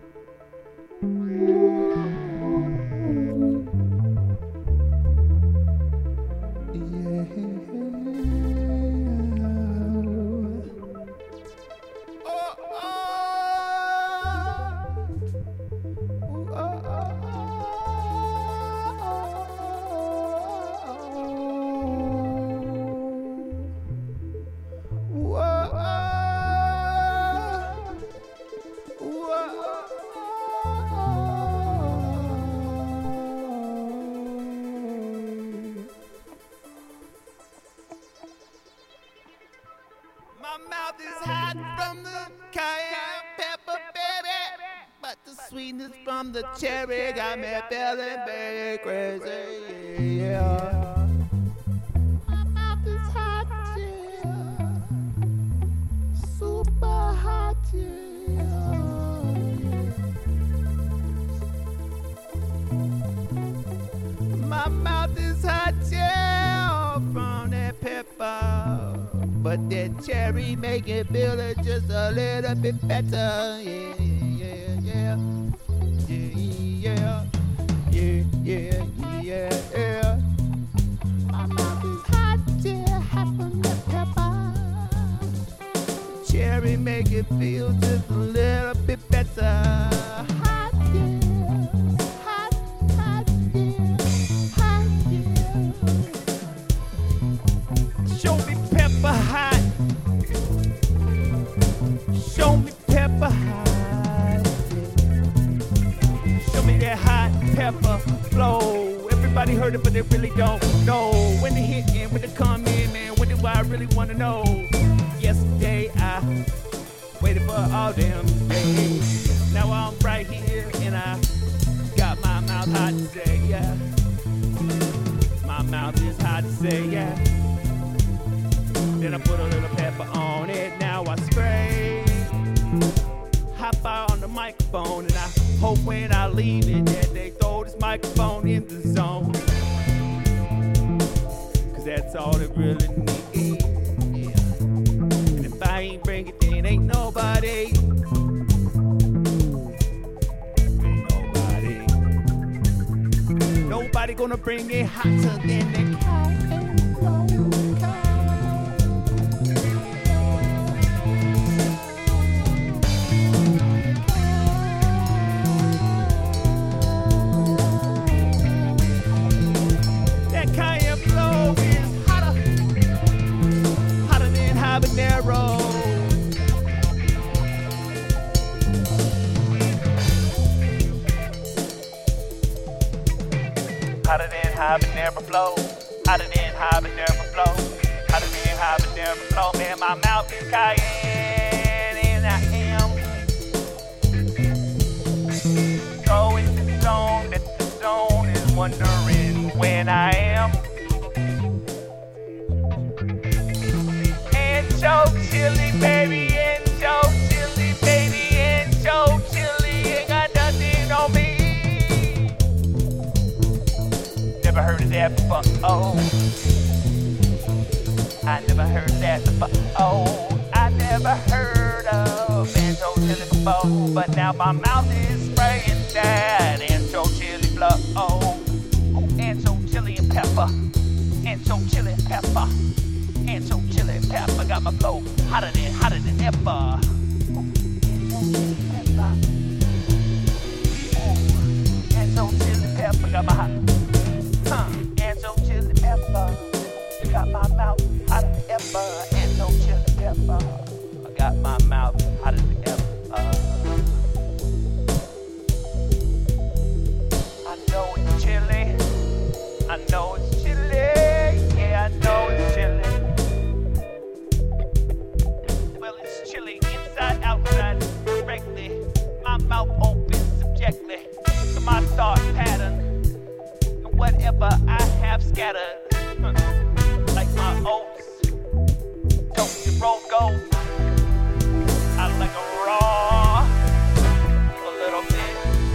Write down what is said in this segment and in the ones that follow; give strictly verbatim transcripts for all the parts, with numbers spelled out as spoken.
The cherry got me feeling very crazy, yeah. My mouth is hot, yeah. Super hot, yeah. My mouth is hot, yeah, from that pepper. But that cherry make it feel it just a little bit better, yeah, yeah, yeah. Yeah, yeah, yeah, yeah, yeah. My mouth is hot, yeah, hot from the pepper. Cherry make it feel just a little bit better. Hot, yeah, hot, hot, yeah, hot, yeah. Show me pepper hot. Show me pepper hot. That hot pepper flow. Everybody heard it, but they really don't know when they hit and when they come in, man. When do I really wanna know? Yesterday I waited for all them days. Now I'm right here and I got my mouth hot to say, yeah. My mouth is hot to say, yeah. Then I put a little pepper on it. Now I spray. Hop out on the microphone and I hope when I leave it that they throw this microphone in the zone. Cause that's all it really needs, yeah. And if I ain't bring it, then ain't nobody. Ain't nobody. Nobody gonna bring it hotter than the cat. Habanero. Hotter than habanero flow. Hotter than habanero flow. Hotter than habanero flow. Man, my mouth is cayenne and I am going to the zone that the zone is wondering when I am. So chilly, baby, and so chilly, baby, and so chilly, ain't got nothing on me. Never heard of that before, oh. I never heard of that before, oh. I never heard of and so chilly before, but now my mouth is spraying that and so chilly blood, oh. And so chilly and pepper, and so chilly and pepper. And so chilly pepper got my flow hotter than, hotter than ever. And so chilly pepper got my hot, huh? And so chilly pepper got my mouth hotter than ever. And so chilly pepper I got my mouth hotter than ever. I know it's chilly. I know it's chilly. Yeah, I know it's chilly. Outside directly, my mouth open subjectly to my thought pattern and whatever I have scattered, like my oats, don't you roll gold. I like a raw, a little bit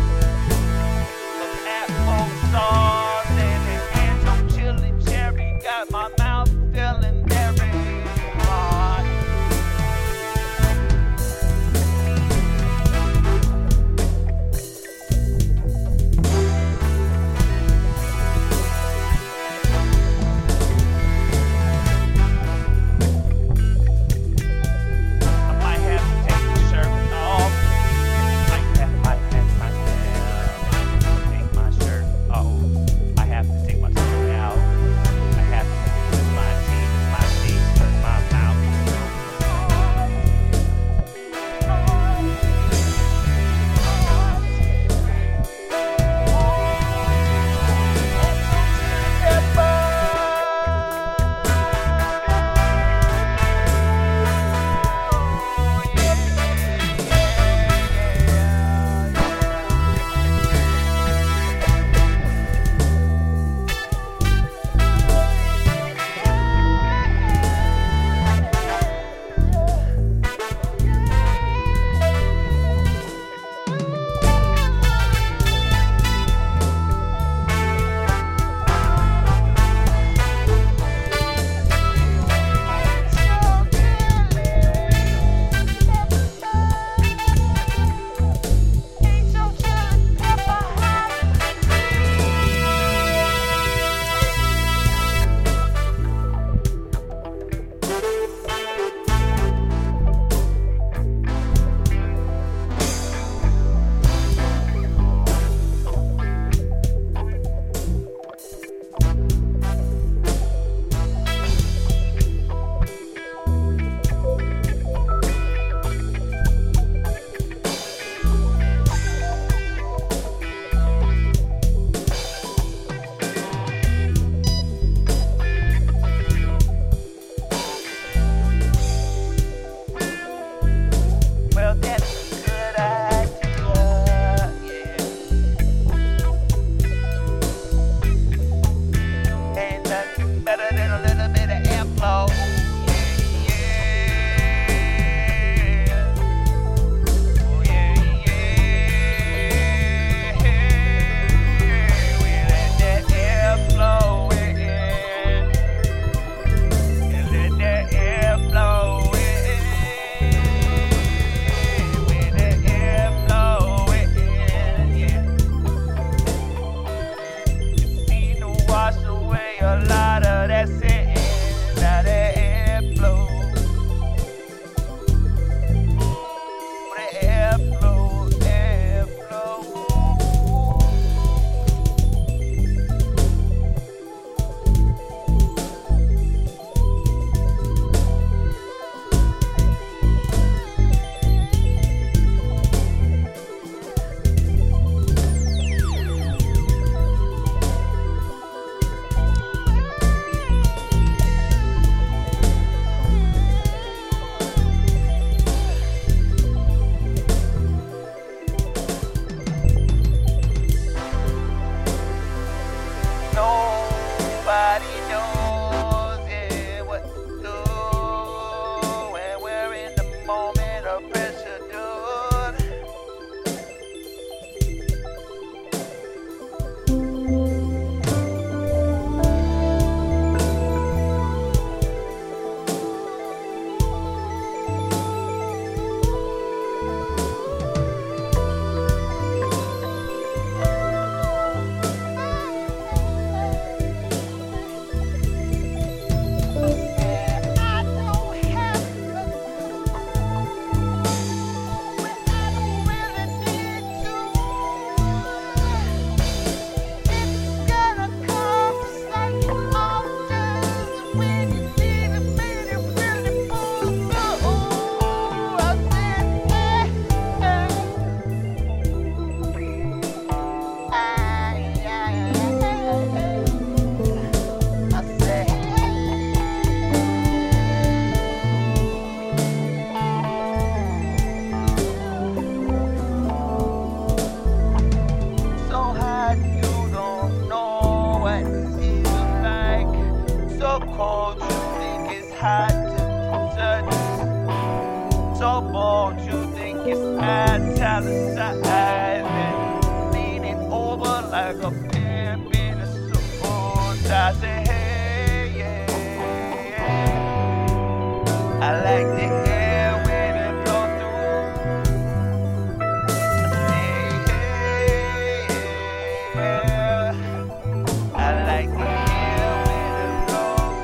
of apple sauce and an ancho chili cherry. Got my mouth feeling very hot. Don't you think it's italicizing, leaning over like a pimp in a suit? I say, hey, yeah, yeah. I like the air when it blows through. I say, hey, yeah. I like the air when it blows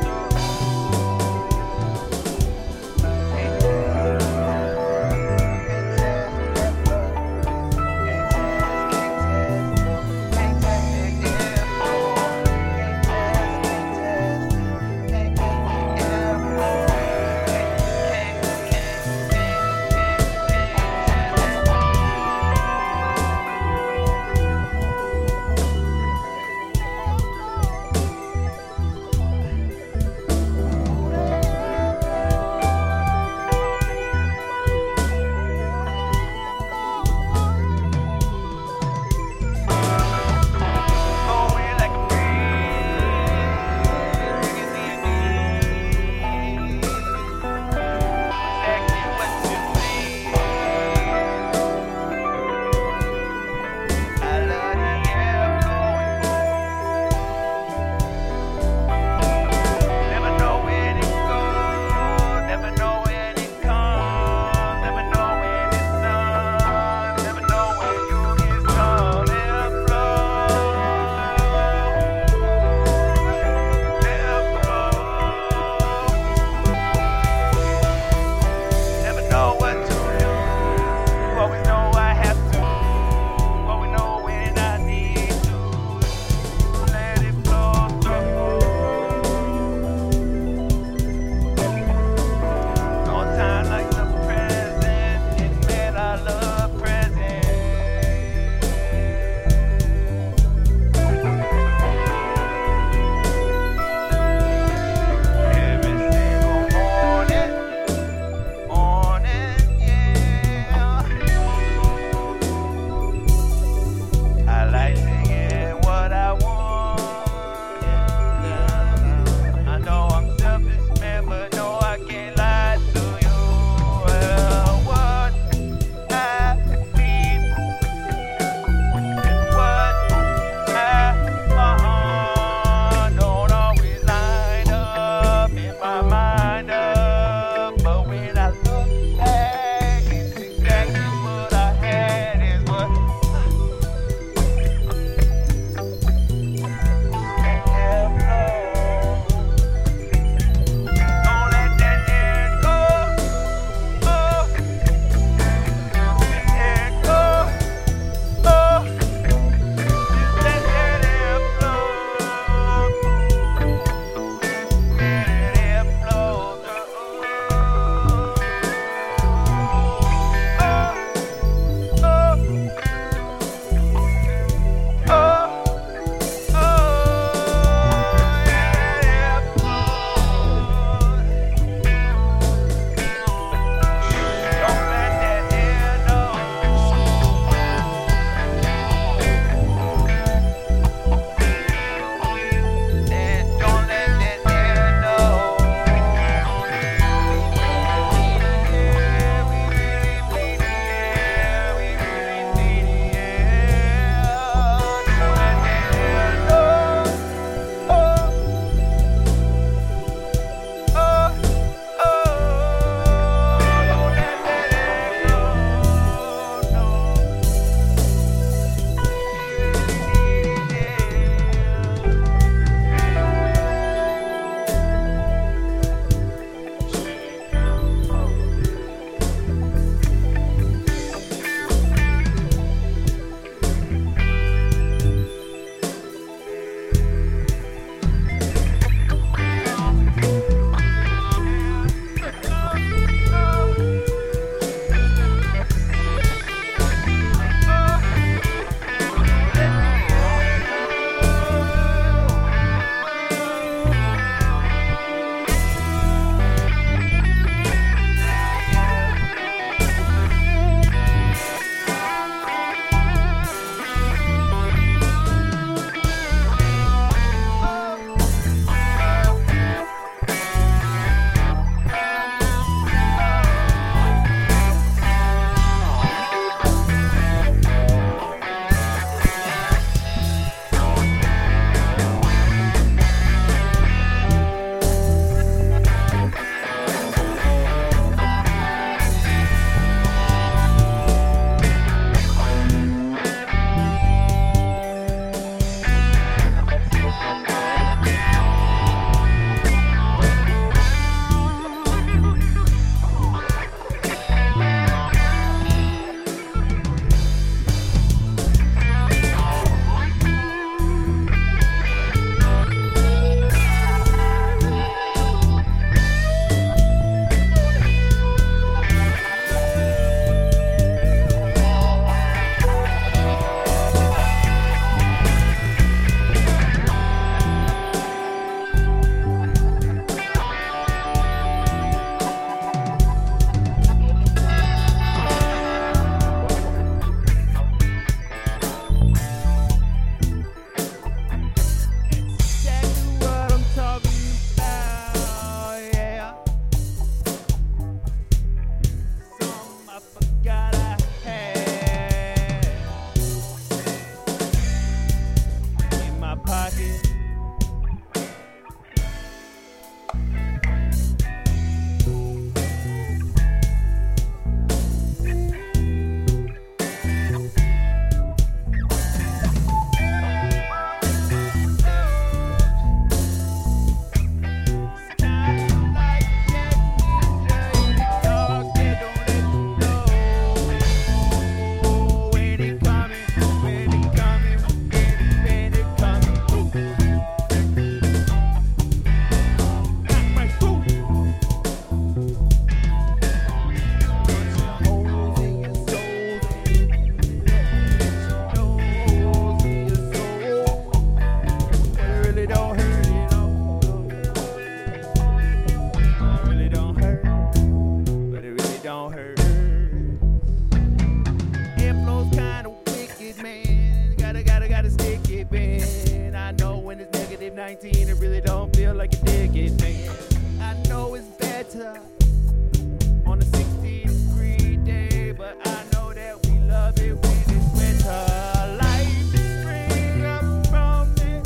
nineteen, it really don't feel like a decade, man. I know it's better on a sixty degree day, but I know that we love it when it's winter. Life is spring up from it,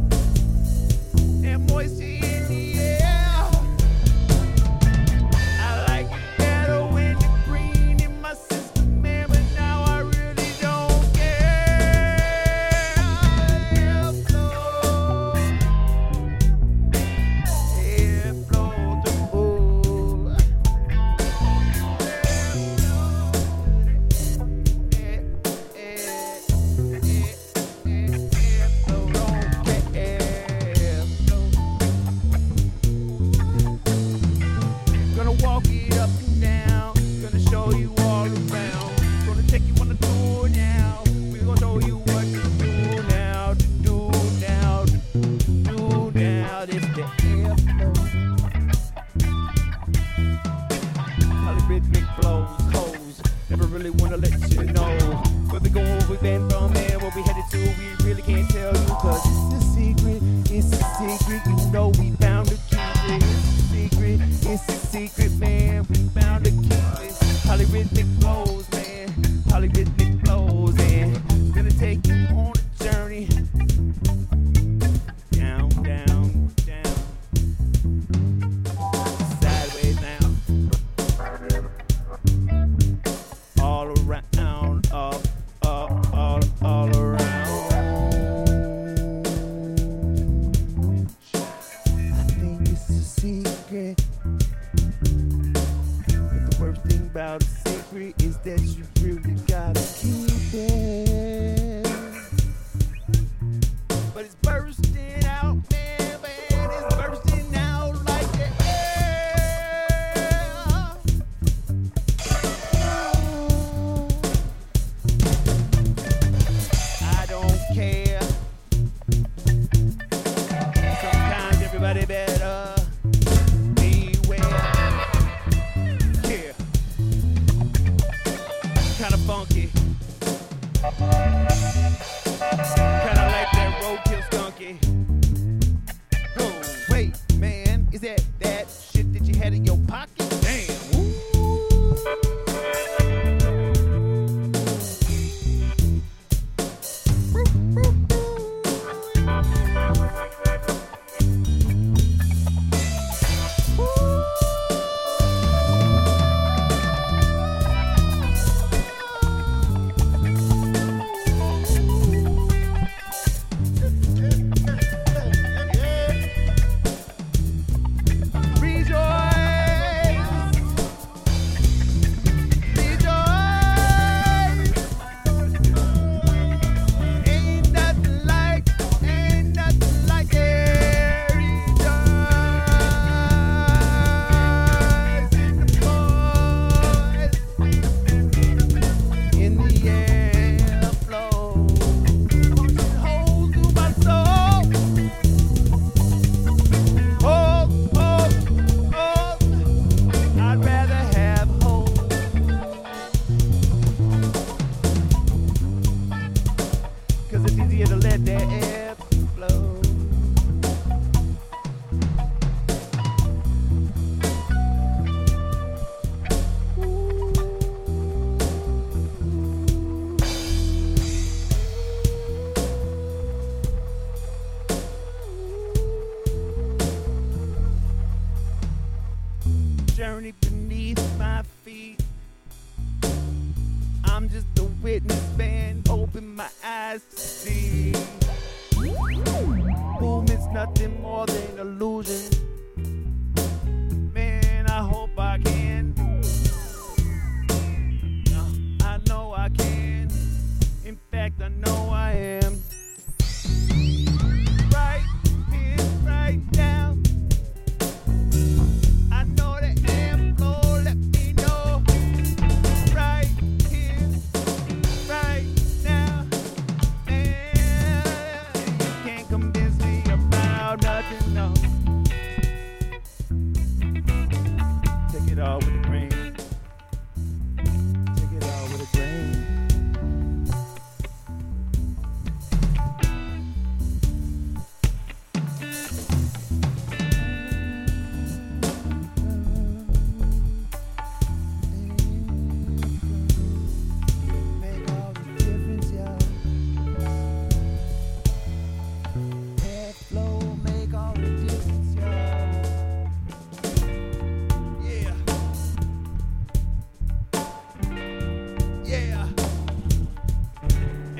and moisture in the air. I like it better when the green in my system, man, but now I really don't care. Airflow, airflow through. Gonna walk it up and down, gonna show you all around, gonna take you on a tour now. We're gonna show you what to do now, to do now, to do now. This the airflow. Polyrhythmic flows, hoes, never really wanna let you know where we going, where we been from, and where we headed to. We really can't tell you, cause it's the secret, it's the secret. You know we found the key. It's the secret, it's the secret, man. We found the key. It's polyrhythmic flows, man. Polyrhythmic flows, and gonna take you on a journey. Down, down, down. Sideways now. All around, up, up, all, all around. I think it's a secret. But the worst thing about a secret is that you really gotta keep it. But it's bursting out, man, man, it's bursting out like the air. I don't care. Sometimes everybody better beware. Yeah. Kinda funky. Kinda like that roadkill skunky. Oh, wait, man, is that that shit that you had in your pocket? Damn. Ooh. Journey beneath my feet. I'm just a witness, man. Open my eyes to see. Movement's nothing more than illusion. Man, I hope I can. Uh, I know I can. In fact, I know I am. Right here, right now. I know the airflow, let me know. Right here, right now. And you can't convince me about nothing, no. Take it off.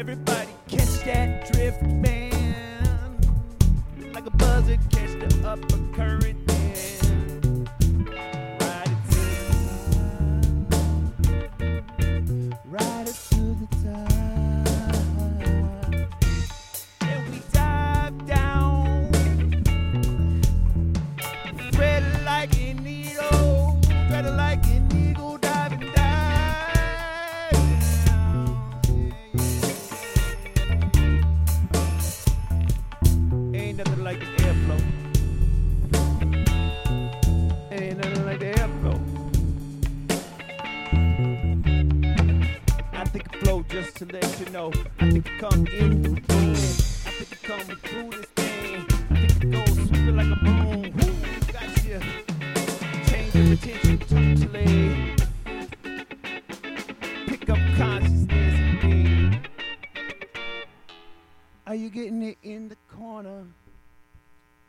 Everybody catch that drift, man. Like a buzzard, catch the upper current, man. Ride it to the top. Ride it to the top. And we dive down. Red like an eagle. Red like an eagle. Dive and dive. Ain't nothing like the airflow. Ain't nothing like the airflow. I think it flow just to let you know. I think it come in through the wind. I think it come through this thing. I think it goes sweeping like a boom. Woo, got you. Change your attention totally. Pick up consciousness indeed. Are you getting it in the corner?